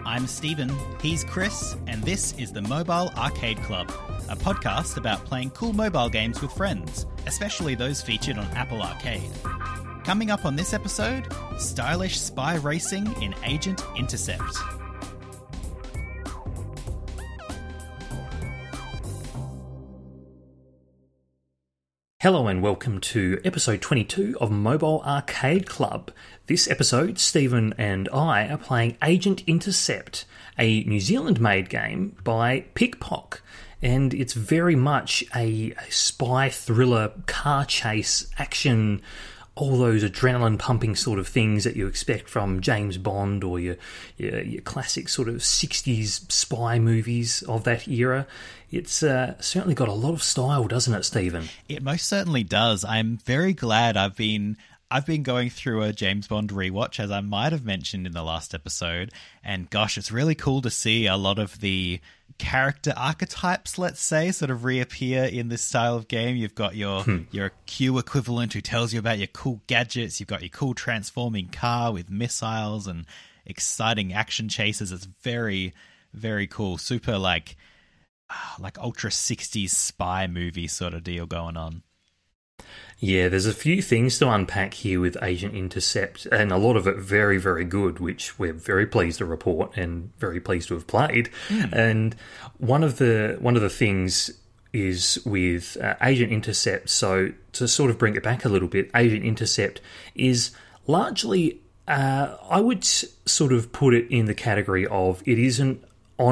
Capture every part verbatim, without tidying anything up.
I'm Stephen, he's Chris, and this is the Mobile Arcade Club, a podcast about playing cool mobile games with friends, especially those featured on Apple Arcade. Coming up on this episode, stylish spy racing in Agent Intercept. Hello and welcome to episode twenty-two of Mobile Arcade Club. This episode, Stephen and I are playing Agent Intercept, a New Zealand-made game by Pickpock, and it's very much a, a spy thriller, car chase, action, all those adrenaline-pumping sort of things that you expect from James Bond or your, your, your classic sort of sixties spy movies of that era. It's uh, certainly got a lot of style, doesn't it, Stephen? It most certainly does. I'm very glad I've been I've been going through a James Bond rewatch, as I might have mentioned in the last episode, and gosh, it's really cool to see a lot of the character archetypes, let's say, sort of reappear in this style of game. You've got your hmm. your Q equivalent who tells you about your cool gadgets. You've got your cool transforming car with missiles and exciting action chases. It's very, very cool. Super like like ultra sixties spy movie sort of deal going on. Yeah, there's a few things to unpack here with Agent Intercept, and a lot of it very, very good, which we're very pleased to report and very pleased to have played. Mm. And one of the one of the things is with uh, Agent Intercept, so to sort of bring it back a little bit, Agent Intercept is largely, uh, I would s- sort of put it in the category of it isn't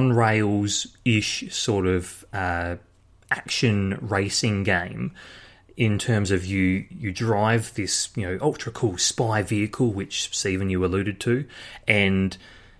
on-rails-ish sort of uh, action racing game, in terms of you you drive this, you know, ultra cool spy vehicle, which Stephen, you alluded to, and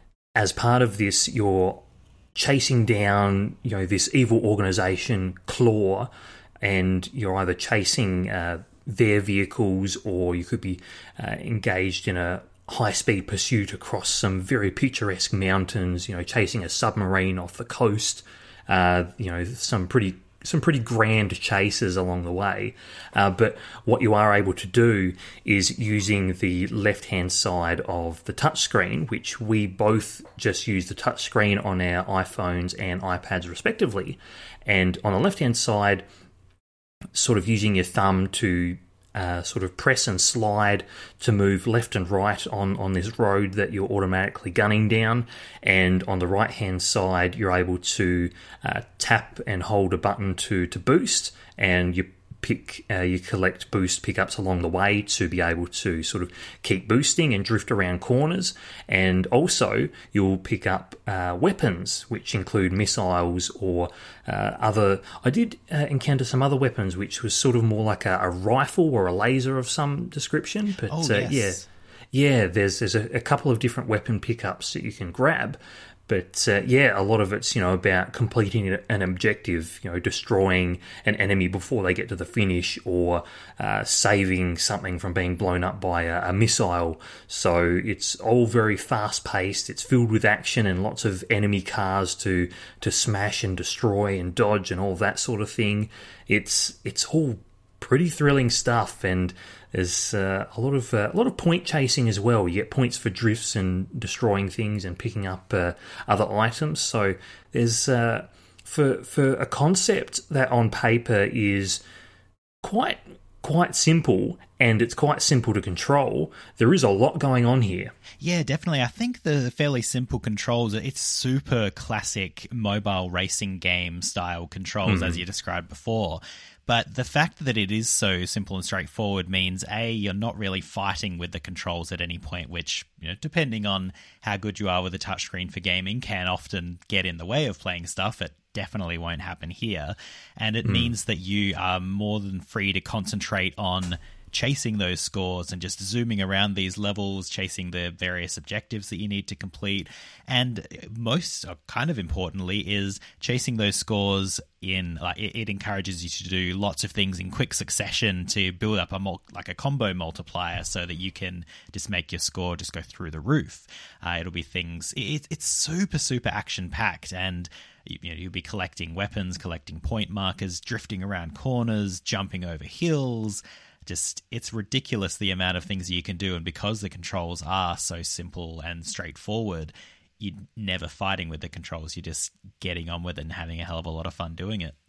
as part of this, you're chasing down, you know, this evil organization, Claw, and you're either chasing uh, their vehicles, or you could be uh, engaged in a high-speed pursuit across some very picturesque mountains, you know, chasing a submarine off the coast, uh, you know, some pretty some pretty grand chases along the way. Uh, but what you are able to do is using the left-hand side of the touchscreen, which we both just use the touchscreen on our iPhones and iPads respectively. And on the left-hand side, sort of using your thumb to Uh, sort of press and slide to move left and right on, on this road that you're automatically gunning down. And on the right-hand side, you're able to uh, tap and hold a button to, to boost, and you pick, uh, you collect boost pickups along the way to be able to sort of keep boosting and drift around corners. And also, you'll pick up uh, weapons, which include missiles or uh, other... I did uh, encounter some other weapons, which was sort of more like a, a rifle or a laser of some description. But oh, uh, yes. yeah, yeah, there's there's a, a couple of different weapon pickups that you can grab. But uh, yeah, a lot of it's, you know, about completing an objective, you know, destroying an enemy before they get to the finish, or uh, saving something from being blown up by a, a missile. So it's all very fast-paced. It's filled with action and lots of enemy cars to to smash and destroy and dodge and all that sort of thing. It's it's all pretty thrilling stuff, and there's uh, a lot of uh, a lot of point chasing as well. You get points for drifts and destroying things and picking up uh, other items. So there's uh, for for a concept that on paper is quite quite simple, and it's quite simple to control. There is a lot going on here. Yeah, definitely. I think the fairly simple controls, it's super classic mobile racing game style controls, mm. as you described before. But the fact that it is so simple and straightforward means, A, you're not really fighting with the controls at any point, which, you know, depending on how good you are with a touchscreen for gaming, can often get in the way of playing stuff. It definitely won't happen here. And it mm. means that you are more than free to concentrate on chasing those scores and just zooming around these levels, chasing the various objectives that you need to complete. And most, kind of importantly, is chasing those scores in, like, it, it encourages you to do lots of things in quick succession to build up a mul- like a combo multiplier, so that you can just make your score just go through the roof. Uh, it'll be things, it, it's super, super action packed, and you know, you'll be collecting weapons, collecting point markers, drifting around corners, jumping over hills. Just, it's ridiculous the amount of things you can do, and because the controls are so simple and straightforward, you're never fighting with the controls. You're just getting on with it and having a hell of a lot of fun doing it.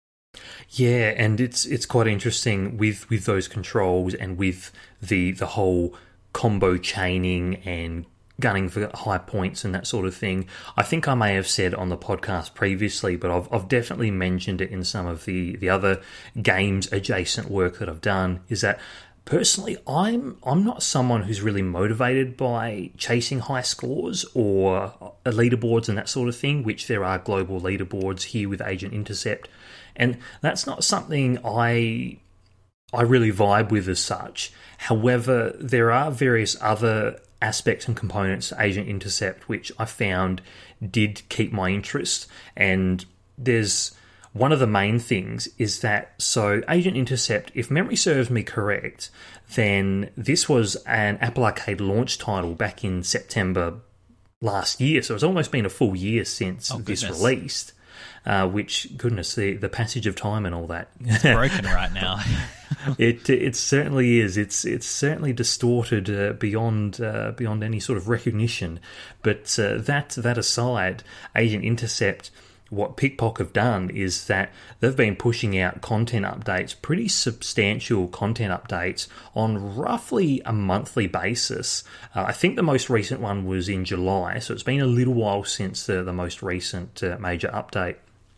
Yeah, and it's it's quite interesting with, with those controls and with the the whole combo chaining and gunning for high points and that sort of thing. I think I may have said on the podcast previously, but I've I've definitely mentioned it in some of the, the other games adjacent work that I've done, is that personally I'm I'm not someone who's really motivated by chasing high scores or leaderboards and that sort of thing, which there are global leaderboards here with Agent Intercept. And that's not something I I really vibe with as such. However, there are various other aspects and components to Agent Intercept which I found did keep my interest. And there's one of the main things is that, so Agent Intercept, if memory serves me correct, then this was an Apple Arcade launch title back in September last year. So it's almost been a full year since oh, this released. Uh, which, goodness, the, the passage of time and all that. It's broken right now. it it certainly is. It's it's certainly distorted uh, beyond uh, beyond any sort of recognition. But uh, that that aside, Agent Intercept, what Pickpock have done is that they've been pushing out content updates, pretty substantial content updates, on roughly a monthly basis. Uh, I think the most recent one was in July, so it's been a little while since the, the most recent uh, major update.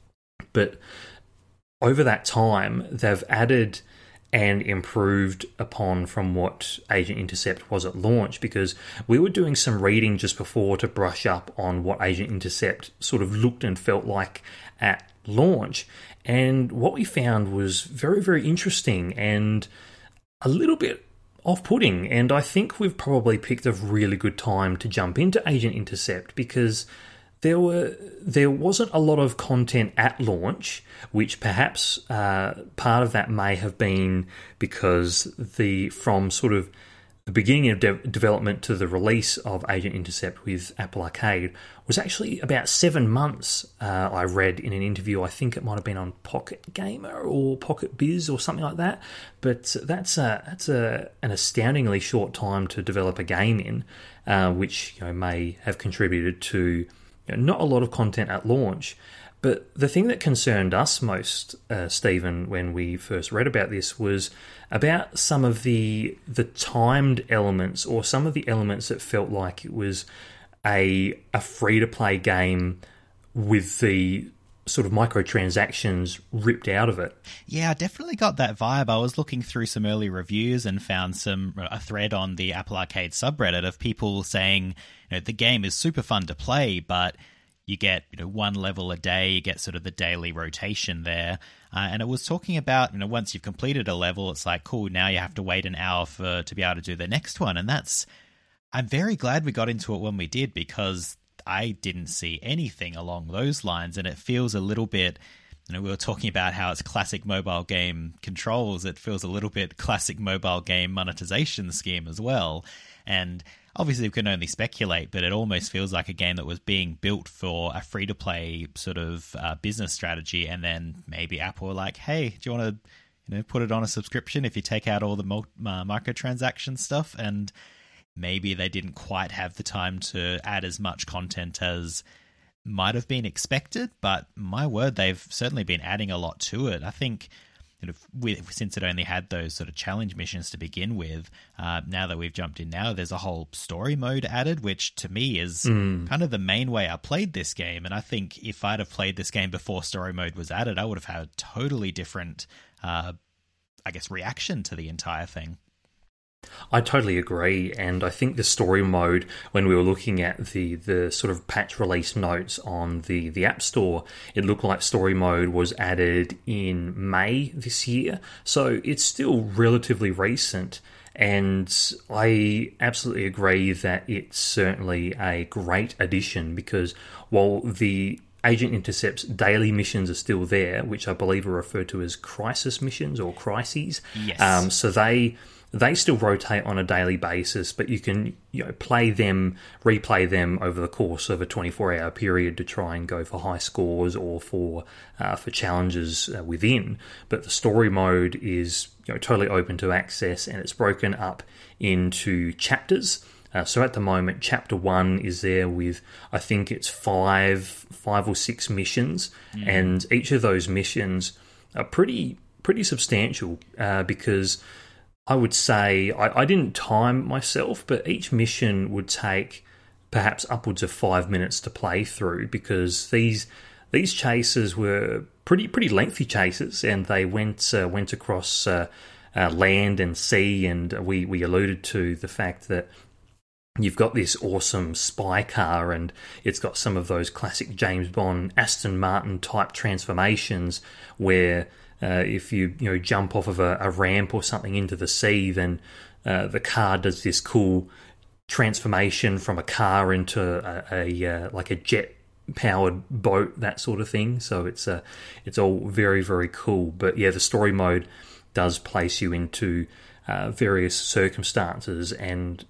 But over that time, they've added and improved upon from what Agent Intercept was at launch, because we were doing some reading just before to brush up on what Agent Intercept sort of looked and felt like at launch. And what we found was very, very interesting and a little bit off-putting. And I think we've probably picked a really good time to jump into Agent Intercept, because There were there wasn't a lot of content at launch, which perhaps uh, part of that may have been because the from sort of the beginning of de- development to the release of Agent Intercept with Apple Arcade was actually about seven months. Uh, I read in an interview. I think it might have been on Pocket Gamer or Pocket Biz or something like that. But that's a that's a an astoundingly short time to develop a game in, uh, which you know may have contributed to not a lot of content at launch. But the thing that concerned us most, uh, Stephen, when we first read about this was about some of the the timed elements, or some of the elements that felt like it was a a free-to-play game with the sort of microtransactions ripped out of it. Yeah, I definitely got that vibe. I was looking through some early reviews and found some a thread on the Apple Arcade subreddit of people saying, you know, the game is super fun to play, but you get, you know, one level a day, you get sort of the daily rotation there. Uh, and it was talking about, you know, once you've completed a level, it's like, cool, now you have to wait an hour for to be able to do the next one. And that's, I'm very glad we got into it when we did, because I didn't see anything along those lines, and it feels a little bit, you know, we were talking about how it's classic mobile game controls. It feels a little bit classic mobile game monetization scheme as well. And obviously we can only speculate, but it almost feels like a game that was being built for a free-to-play sort of uh, business strategy, and then maybe Apple were like, hey, do you want to, you know, put it on a subscription if you take out all the mo- uh, microtransaction stuff? And maybe they didn't quite have the time to add as much content as might have been expected, but my word, they've certainly been adding a lot to it. I think, you know, with, since it only had those sort of challenge missions to begin with, uh, now that we've jumped in now, there's a whole story mode added, which to me is mm. kind of the main way I played this game. And I think if I'd have played this game before story mode was added, I would have had a totally different, uh, I guess, reaction to the entire thing. I totally agree, and I think the story mode, when we were looking at the, the sort of patch release notes on the, the App Store, it looked like story mode was added in May this year, so it's still relatively recent, and I absolutely agree that it's certainly a great addition, because while the Agent Intercept's daily missions are still there, which I believe are referred to as crisis missions or crises, yes. um, so they... They still rotate on a daily basis, but you can, you know, play them, replay them over the course of a twenty-four hour period to try and go for high scores or for uh, for challenges uh, within. But the story mode is, you know, totally open to access, and it's broken up into chapters. Uh, so at the moment, Chapter One is there with, I think it's five, five or six missions, mm. and each of those missions are pretty, pretty substantial. Uh, because I would say I, I didn't time myself, but each mission would take perhaps upwards of five minutes to play through, because these these chases were pretty, pretty lengthy chases, and they went uh, went across uh, uh, land and sea, and we we alluded to the fact that you've got this awesome spy car, and it's got some of those classic James Bond Aston Martin type transformations where uh, if you you know jump off of a, a ramp or something into the sea, then uh, the car does this cool transformation from a car into a, a uh, like a jet powered boat, that sort of thing. So it's uh, it's all very, very cool. But yeah, the story mode does place you into uh, various circumstances, and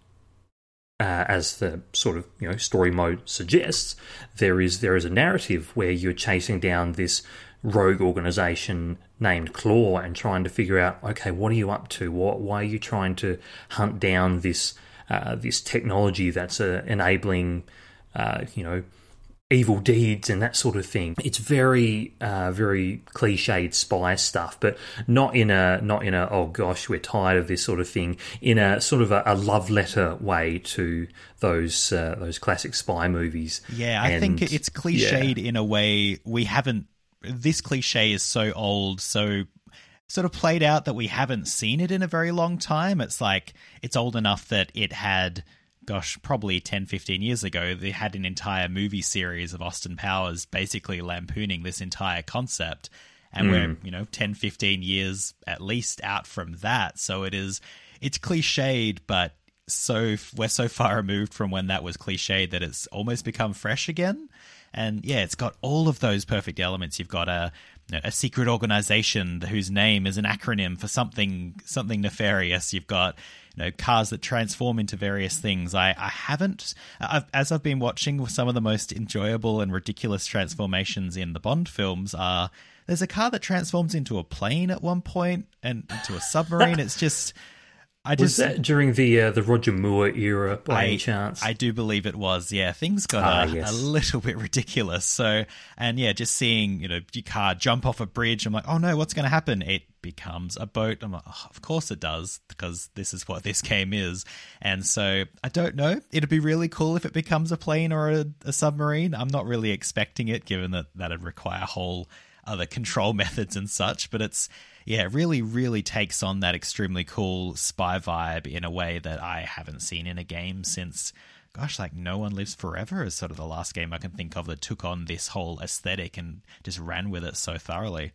Uh, as the sort of you know story mode suggests, there is there is a narrative where you're chasing down this rogue organization named Claw and trying to figure out, okay, what are you up to? What why are you trying to hunt down this uh, this technology that's uh, enabling uh, you know evil deeds and that sort of thing. It's very, uh, very cliched spy stuff, but not in a not in a oh gosh, we're tired of this sort of thing. In a sort of a, a love letter way to those uh, those classic spy movies. Yeah, I and, think it's cliched yeah. in a way we haven't. This cliche is so old, so sort of played out that we haven't seen it in a very long time. It's like it's old enough that it had. Gosh, probably ten, fifteen years ago, they had an entire movie series of Austin Powers basically lampooning this entire concept. And mm. we're, you know, ten, fifteen years at least out from that. So it is, it's cliched, but so we're so far removed from when that was cliched that it's almost become fresh again. And yeah, it's got all of those perfect elements. You've got a, a secret organization whose name is an acronym for something, something nefarious. You've got, you know, cars that transform into various things. I, I haven't, I've, as I've been watching, some of the most enjoyable and ridiculous transformations in the Bond films are, there's a car that transforms into a plane at one point and into a submarine. It's just, I just... Was that during the uh, the Roger Moore era by I, any chance? I do believe it was, yeah. Things got ah, a, yes. a little bit ridiculous. So, and yeah, just seeing, you know, your car jump off a bridge, I'm like, oh no, what's going to happen? It becomes a boat. I'm like, oh, of course it does, because this is what this game is. And so, I don't know. It'd be really cool if it becomes a plane or a, a submarine. I'm not really expecting it, given that that'd require whole other control methods and such, but it's, yeah, it really, really takes on that extremely cool spy vibe in a way that I haven't seen in a game since, gosh, like No One Lives Forever is sort of the last game I can think of that took on this whole aesthetic and just ran with it so thoroughly.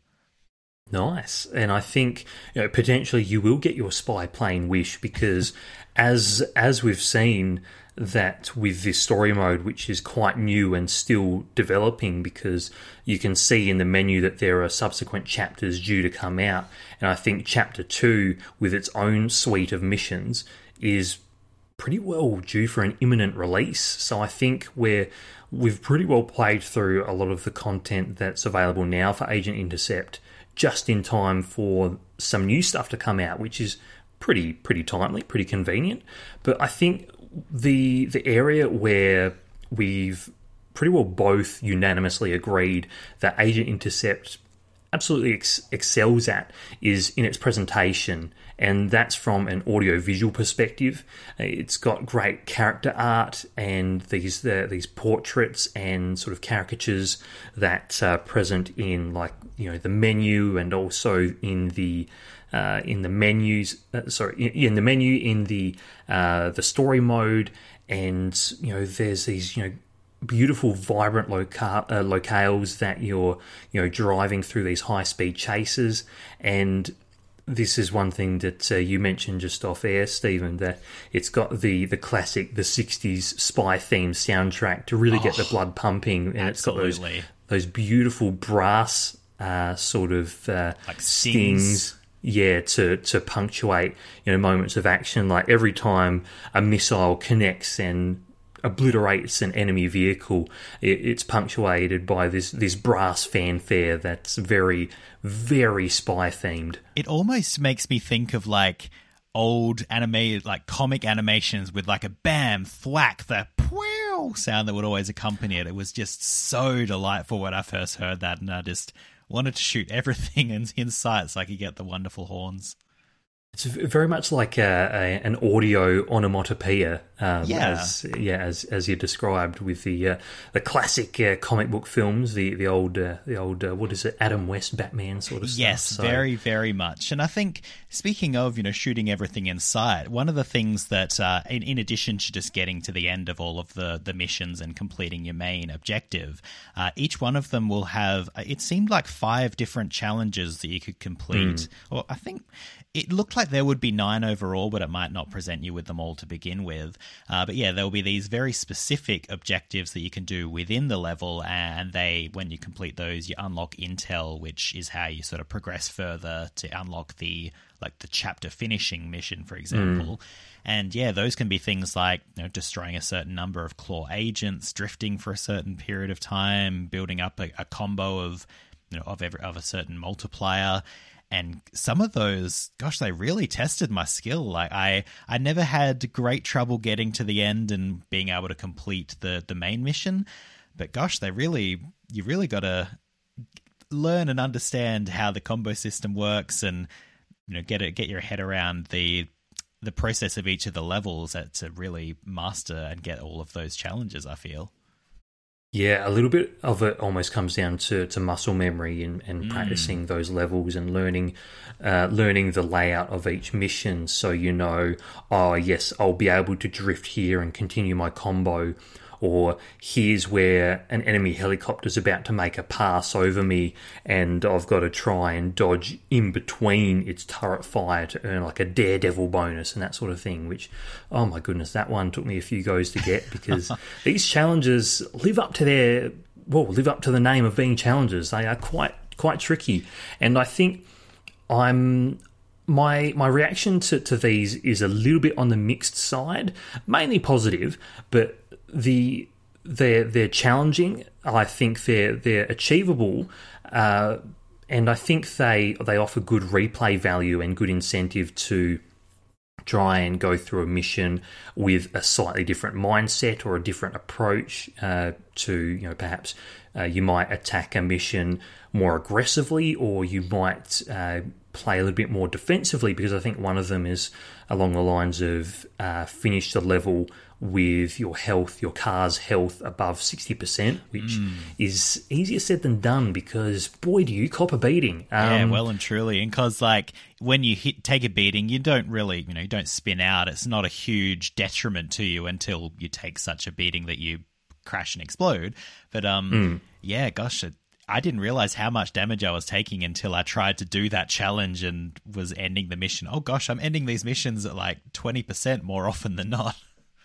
Nice. And I think, you know, potentially you will get your spy plane wish, because as as we've seen that with this story mode, which is quite new and still developing, because you can see in the menu that there are subsequent chapters due to come out. And I think chapter two, with its own suite of missions, is pretty well due for an imminent release. So I think we're we've pretty well played through a lot of the content that's available now for Agent Intercept, just in time for some new stuff to come out, which is pretty pretty timely, pretty convenient. But I think the the area where we've pretty well both unanimously agreed that Agent Intercept absolutely ex- excels at is in its presentation, and that's from an audio-visual perspective. It's got great character art and these uh, these portraits and sort of caricatures that are present in, like, you know, the menu, and also in the uh, in the menus. Uh, sorry, in, in the menu in the uh, the story mode, and you know, there's these, you know, beautiful, vibrant loca- uh, locales that you're, you know, driving through these high-speed chases. And this is one thing that uh, you mentioned just off air, Stephen, that it's got the, the classic, the sixties spy-themed soundtrack to really oh, get the blood pumping. And absolutely. It's got those, those beautiful brass uh, sort of uh, like stings. stings. Yeah, to, to punctuate, you know, moments of action. Like every time a missile connects and obliterates an enemy vehicle, it, it's punctuated by this this brass fanfare that's very, very spy themed. It almost makes me think of, like, old animated, like comic animations with like a bam, thwack, the pow sound that would always accompany it. It was just so delightful when I first heard that, and I just wanted to shoot everything in, in sight so I could get the wonderful horns. It's very much like a, a, an audio onomatopoeia, um, yeah. as yeah, as as you described with the uh, the classic uh, comic book films, the the old uh, the old uh, what is it, Adam West Batman sort of stuff. Yes, so. very very much. And I think, speaking of, you know, shooting everything in sight, one of the things that uh, in, in addition to just getting to the end of all of the the missions and completing your main objective, uh, each one of them will have, it seemed like five different challenges that you could complete. Mm. Or I think it looked like there would be nine overall, but it might not present you with them all to begin with. Uh, but yeah, there will be these very specific objectives that you can do within the level, and they, when you complete those, you unlock intel, which is how you sort of progress further to unlock the like the chapter finishing mission, for example. Mm. And yeah, those can be things like, you know, destroying a certain number of claw agents, drifting for a certain period of time, building up a, a combo of, you know, of every of a certain multiplier. And some of those, gosh, they really tested my skill. Like I, I never had great trouble getting to the end and being able to complete the, the main mission. But gosh, they really, you really got to learn and understand how the combo system works, and you know, get it, get your head around the the process of each of the levels to really master and get all of those challenges, I feel. Yeah, a little bit of it almost comes down to, to muscle memory and, and mm. practicing those levels and learning uh, learning the layout of each mission, so you know, oh yes, I'll be able to drift here and continue my combo, or here's where an enemy helicopter's about to make a pass over me and I've got to try and dodge in between its turret fire to earn like a daredevil bonus and that sort of thing, which, oh my goodness, that one took me a few goes to get, because these challenges live up to their, well, live up to the name of being challenges. They are quite, quite tricky. And I think I'm... My my reaction to, to these is a little bit on the mixed side, mainly positive, but the they're they're challenging. I think they're they're achievable, uh, and I think they they offer good replay value and good incentive to try and go through a mission with a slightly different mindset or a different approach uh, to, you know, perhaps uh, you might attack a mission more aggressively, or you might uh, play a little bit more defensively, because I think one of them is along the lines of uh, finish the level with your health, your car's health above sixty percent, which mm. is easier said than done, because boy, do you cop a beating. Um, yeah, well and truly. And because like when you hit, take a beating, you don't really, you know, you don't spin out. It's not a huge detriment to you until you take such a beating that you crash and explode. But um, mm. yeah, gosh, it, I didn't realize how much damage I was taking until I tried to do that challenge and was ending the mission. Oh gosh, I'm ending these missions at like twenty percent more often than not.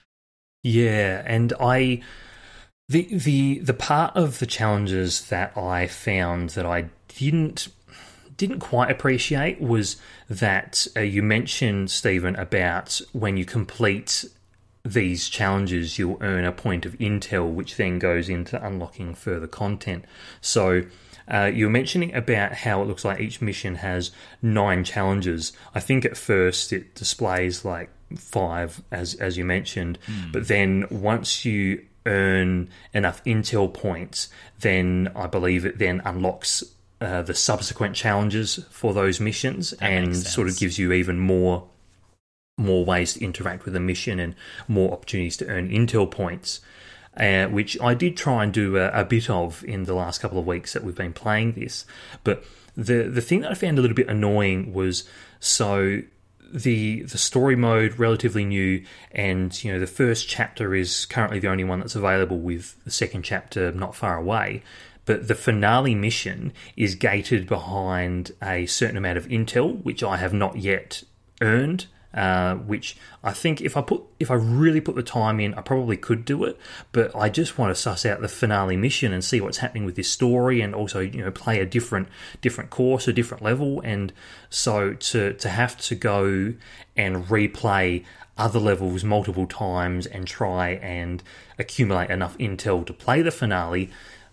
Yeah, and I the the the part of the challenges that I found that I didn't didn't quite appreciate was that uh, you mentioned, Stephen, about when you complete these challenges, you'll earn a point of intel, which then goes into unlocking further content. So uh, you were mentioning about how it looks like each mission has nine challenges. I think at first it displays like five, as as you mentioned, mm. but then once you earn enough intel points, then I believe it then unlocks uh, the subsequent challenges for those missions, that and sort of gives you even more more ways to interact with the mission and more opportunities to earn intel points, uh, which I did try and do a, a bit of in the last couple of weeks that we've been playing this. But the the thing that I found a little bit annoying was, so the the story mode, relatively new, and you know the first chapter is currently the only one that's available, with the second chapter not far away. But the finale mission is gated behind a certain amount of intel, which I have not yet earned. Uh, which I think if I put if I really put the time in, I probably could do it. But I just want to suss out the finale mission and see what's happening with this story, and also, you know, play a different different course, a different level. And so to to have to go and replay other levels multiple times and try and accumulate enough intel to play the finale,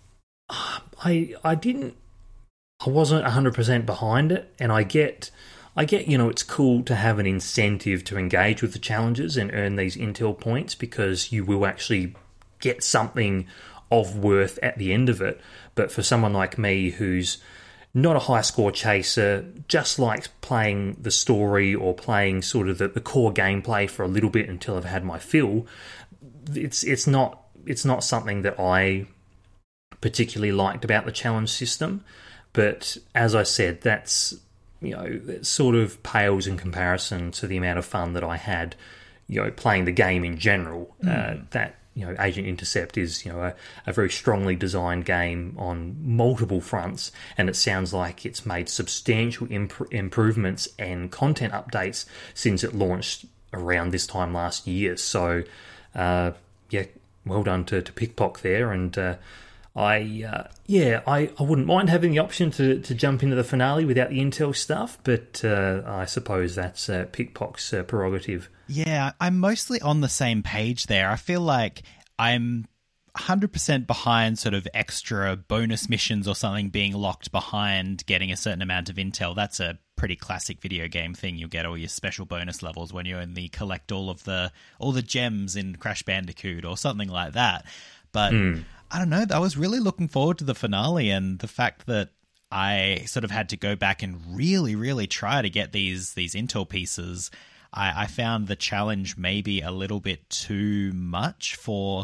I I didn't I wasn't one hundred percent behind it, and I get. I get, you know, it's cool to have an incentive to engage with the challenges and earn these intel points because you will actually get something of worth at the end of it. But for someone like me who's not a high score chaser, just likes playing the story or playing sort of the, the core gameplay for a little bit until I've had my fill, it's it's not it's not something that I particularly liked about the challenge system. But as I said, that's, you know, it sort of pales in comparison to the amount of fun that I had, you know, playing the game in general. Mm. Uh, that, you know, Agent Intercept is, you know, a, a very strongly designed game on multiple fronts, and it sounds like it's made substantial imp- improvements and content updates since it launched around this time last year. So, uh, yeah, well done to, to Pickpock there, and uh, I, uh, yeah, I, I wouldn't mind having the option to, to jump into the finale without the intel stuff, but uh, I suppose that's uh, Pickpock's uh, prerogative. Yeah, I'm mostly on the same page there. I feel like I'm one hundred percent behind sort of extra bonus missions or something being locked behind getting a certain amount of intel. That's a pretty classic video game thing. You'll get all your special bonus levels when you only collect all of the all the gems in Crash Bandicoot or something like that. But mm. I don't know, I was really looking forward to the finale, and the fact that I sort of had to go back and really, really try to get these these intel pieces, I, I found the challenge maybe a little bit too much for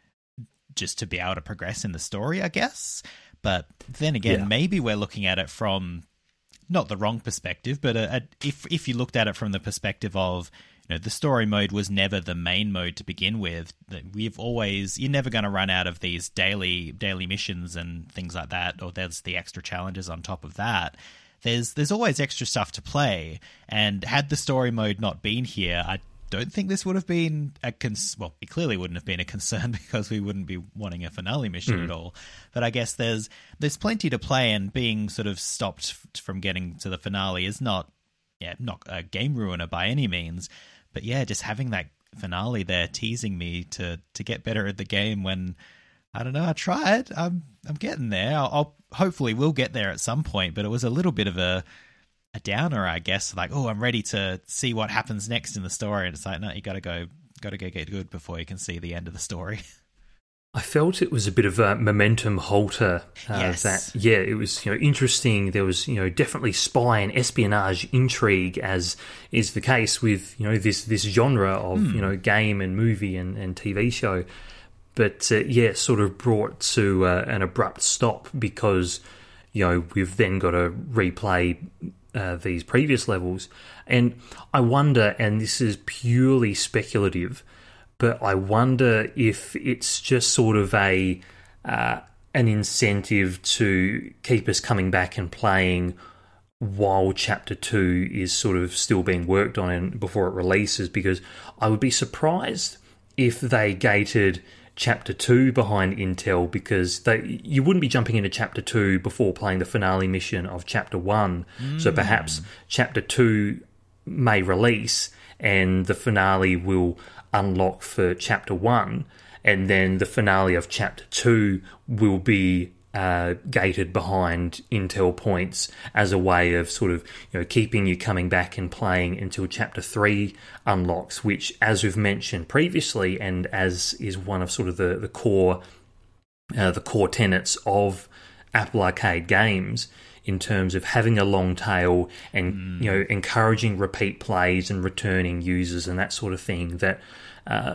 just to be able to progress in the story, I guess. But then again, yeah. maybe we're looking at it from not the wrong perspective, but a, a, if if you looked at it from the perspective of, you know, the story mode was never the main mode to begin with. We've always, you're never going to run out of these daily daily missions and things like that, or there's the extra challenges on top of that. There's there's always extra stuff to play, and had the story mode not been here, I don't think this would have been a cons- well, it clearly wouldn't have been a concern because we wouldn't be wanting a finale mission mm. at all. But I guess there's there's plenty to play, and being sort of stopped from getting to the finale is not yeah not a game ruiner by any means. But yeah, just having that finale there teasing me to to get better at the game when, I don't know, I tried. I'm I'm getting there. I'll, I'll hopefully will get there at some point, but it was a little bit of a a downer, I guess. Like, oh, I'm ready to see what happens next in the story, and it's like, no, you got to go, got to go get good before you can see the end of the story. I felt it was a bit of a momentum halter. Uh, yes. That yeah, it was, you know, interesting. There was, you know, definitely spy and espionage intrigue, as is the case with, you know, this this genre of mm. you know, game and movie and, and T V show. But uh, yeah, sort of brought to uh, an abrupt stop because, you know, we've then got to replay uh, these previous levels, and I wonder, and this is purely speculative, but I wonder if it's just sort of a uh, an incentive to keep us coming back and playing while Chapter two is sort of still being worked on and before it releases, because I would be surprised if they gated Chapter two behind Intel, because they you wouldn't be jumping into Chapter two before playing the finale mission of Chapter one. Mm. So perhaps Chapter two may release and the finale will unlock for Chapter one, and then the finale of Chapter two will be uh, gated behind Intel points as a way of sort of, you know, keeping you coming back and playing until Chapter three unlocks, which, as we've mentioned previously, and as is one of sort of the, the core uh, the core tenets of Apple Arcade games, in terms of having a long tail and mm. you know, encouraging repeat plays and returning users and that sort of thing. That uh,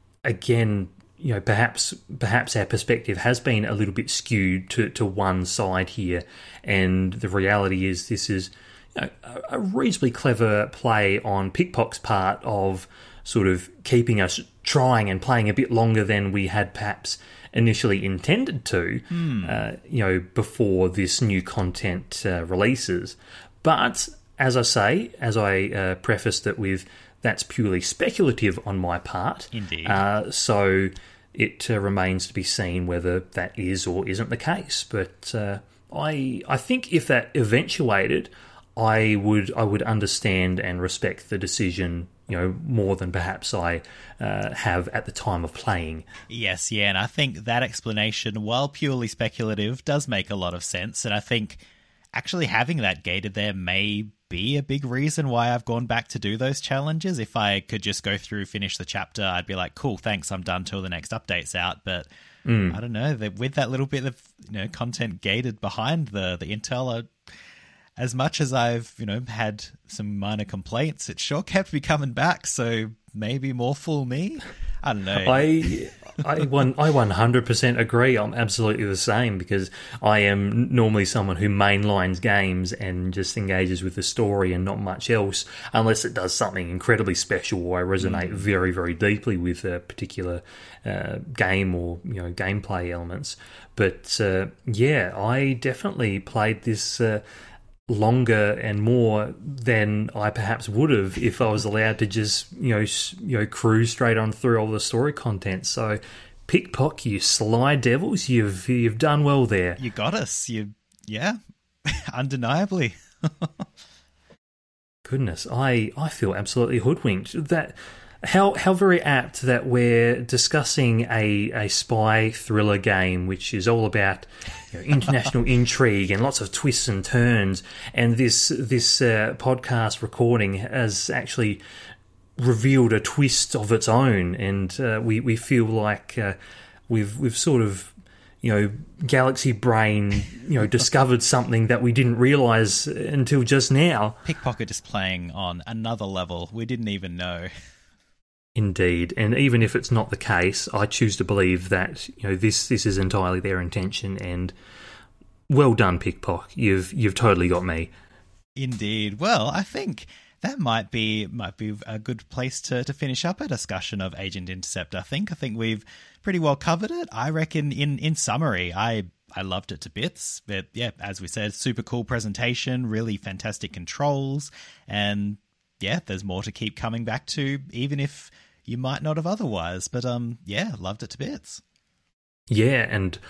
again, you know, perhaps perhaps our perspective has been a little bit skewed to, to one side here, and the reality is this is, you know, a reasonably clever play on Pickpock's part of sort of keeping us trying and playing a bit longer than we had perhaps initially intended to, mm. uh, you know, before this new content uh, releases. But as I say, as I uh, prefaced it with, that's purely speculative on my part. Indeed. Uh, so it uh, remains to be seen whether that is or isn't the case. But uh, I I think if that eventuated, I would I would understand and respect the decision, you know, more than perhaps I uh, have at the time of playing. Yes, yeah, and I think that explanation, while purely speculative, does make a lot of sense. And I think actually having that gated there may be a big reason why I've gone back to do those challenges. If I could just go through, finish the chapter, I'd be like, cool, thanks, I'm done till the next update's out. But mm. I don't know, with that little bit of, you know, content gated behind the, the intel, I, as much as I've, you know, had some minor complaints, it sure kept me coming back. So maybe more fool me. I don't know. I I one I one hundred percent agree. I'm absolutely the same, because I am normally someone who mainlines games and just engages with the story and not much else, unless it does something incredibly special or I resonate mm. very very deeply with a particular uh, game or, you know, gameplay elements. But uh, yeah, I definitely played this Uh, longer and more than I perhaps would have if I was allowed to just, you know, you know, cruise straight on through all the story content. So, Pickpock, you sly devils, you've you've done well there. You got us. You, yeah, undeniably. Goodness, I I feel absolutely hoodwinked. That. How how very apt that we're discussing a, a spy thriller game, which is all about, you know, international intrigue and lots of twists and turns, and this this uh, podcast recording has actually revealed a twist of its own, and uh, we we feel like uh, we've we've sort of, you know, galaxy brain, you know, discovered something that we didn't realise until just now. Pickpocket is playing on another level we didn't even know. Indeed, and even if it's not the case, I choose to believe that, you know, this this is entirely their intention. And well done, Pickpock. You've you've totally got me. Indeed. Well, I think that might be might be a good place to, to finish up a discussion of Agent Intercept. I think I think we've pretty well covered it. I reckon, in in summary, I I loved it to bits. But yeah, as we said, super cool presentation, really fantastic controls, and yeah, there's more to keep coming back to, even if you might not have otherwise. But um, yeah, loved it to bits. Yeah, and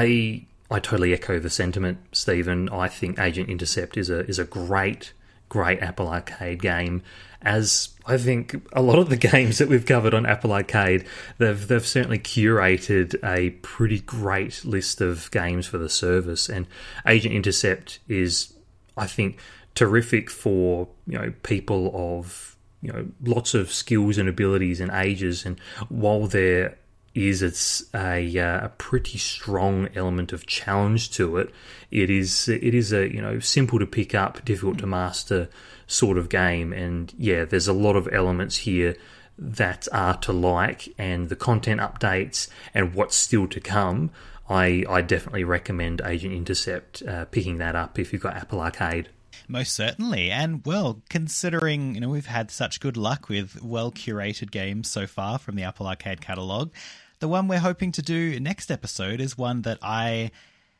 I I totally echo the sentiment, Stephen. I think Agent Intercept is a is a great great Apple Arcade game. As I think a lot of the games that we've covered on Apple Arcade, they've they've certainly curated a pretty great list of games for the service, and Agent Intercept is, I think, terrific for, you know, people of, you know, lots of skills and abilities and ages. And while there is it's a uh, a pretty strong element of challenge to it, it is it is a, you know, simple to pick up, difficult to master sort of game. And yeah, there's a lot of elements here that are to like, and the content updates and what's still to come, I I definitely recommend Agent Intercept uh, picking that up if you've got Apple Arcade. Most certainly. And, well, considering, you know, we've had such good luck with well-curated games so far from the Apple Arcade catalogue, the one we're hoping to do next episode is one that I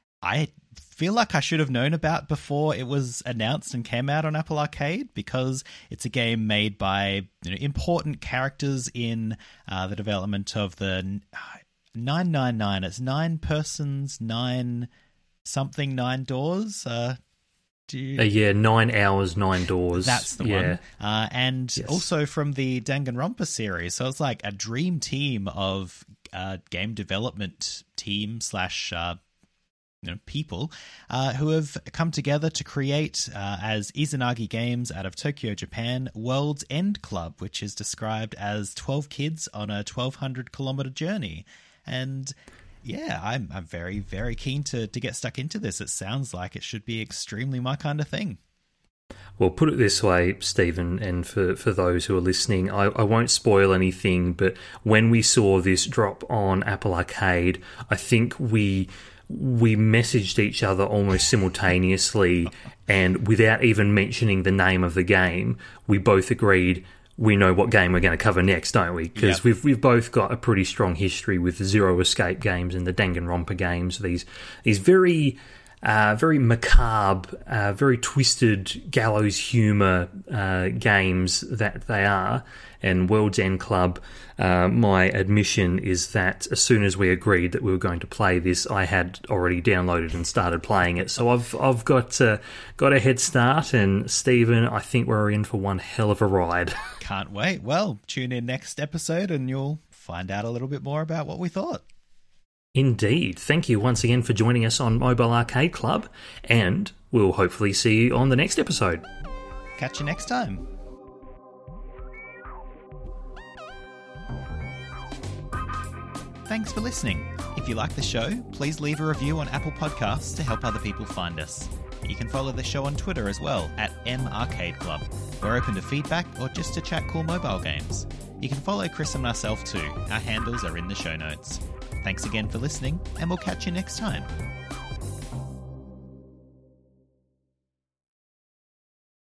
I feel like I should have known about before it was announced and came out on Apple Arcade, because it's a game made by, you know, important characters in uh, the development of the nine nine nine. It's nine persons, nine something, nine doors. Uh You... Uh, yeah, nine hours, nine doors. That's the yeah. one. Uh, and yes. also from the Danganronpa series. So it's like a dream team of uh, game development team slash uh, you know, people uh, who have come together to create, uh, as Izanagi Games out of Tokyo, Japan, World's End Club, which is described as twelve kids on a twelve hundred kilometer journey. And yeah, I'm I'm very, very keen to, to get stuck into this. It sounds like it should be extremely my kind of thing. Well, put it this way, Stephen, and for, for those who are listening, I, I won't spoil anything, but when we saw this drop on Apple Arcade, I think we we messaged each other almost simultaneously, and without even mentioning the name of the game, we both agreed we know what game we're going to cover next, don't we? Because yep. we've we've both got a pretty strong history with the Zero Escape games and the Danganronpa games. These these very uh, very macabre, uh, very twisted gallows humour uh, games that they are. And World's End Club, uh, my admission is that as soon as we agreed that we were going to play this, I had already downloaded and started playing it. So I've I've got uh, got a head start, and Stephen, I think we're in for one hell of a ride. Can't wait. Well, tune in next episode and you'll find out a little bit more about what we thought. Indeed. Thank you once again for joining us on Mobile Arcade Club, and we'll hopefully see you on the next episode. catch you next time. Thanks for listening. If you like the show, please leave a review on Apple Podcasts to help other people find us. You can follow the show on Twitter as well, at M Arcade Club. We're open to feedback or just to chat cool mobile games. You can follow Chris and myself too. Our handles are in the show notes. Thanks again for listening, and we'll catch you next time.